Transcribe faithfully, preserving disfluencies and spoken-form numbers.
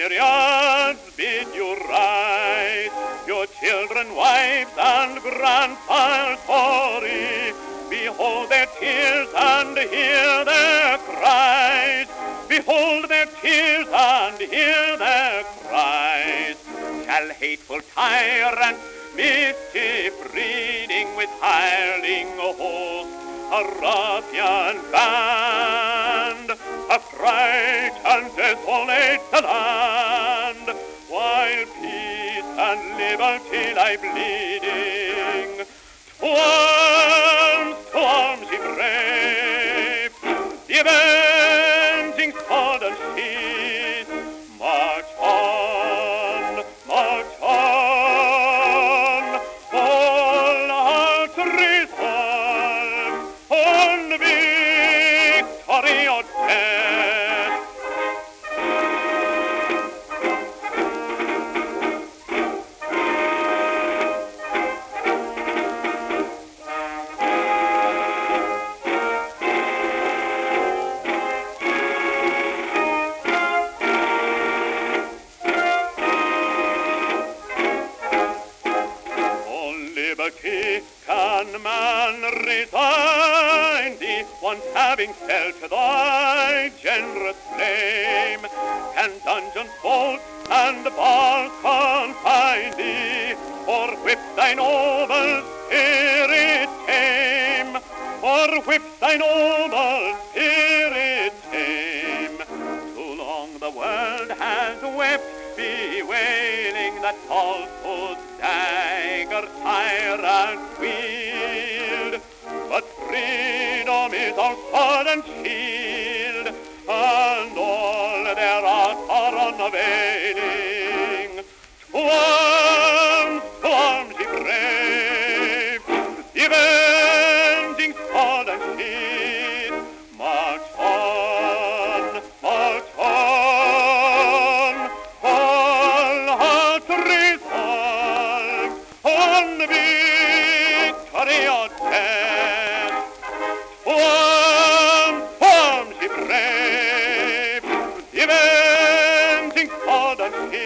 myriads bid you rise, your children, wives, and grandfathers hoary. Behold their tears and hear their cries. Behold their tears and hear their cries. Shall hateful tyrants, mischief breeding with hireling host, a ruffian band, affright and desolate the land, while peace and liberty lie bleeding. To arms, to arms, ye brave, the avenging sword and sheath, march on, march on, all hearts resolve on victory or death. Liberty can man resign thee, once having felt thy generous flame? Can dungeon bolt and bars confine thee, or whip thy noble spirit tame? Or whip thy noble spirit tame? Too long the world has wept, bewailing that falsehood's dagger tyrant wield. But freedom is our sword and shield, and all their arts are unavailing. To arms, to arms, ye brave, the avenging sword and shield, march on, march on, all hearts resolve on victory or death. Arms, arms, ye brave, the avenging sword and shield,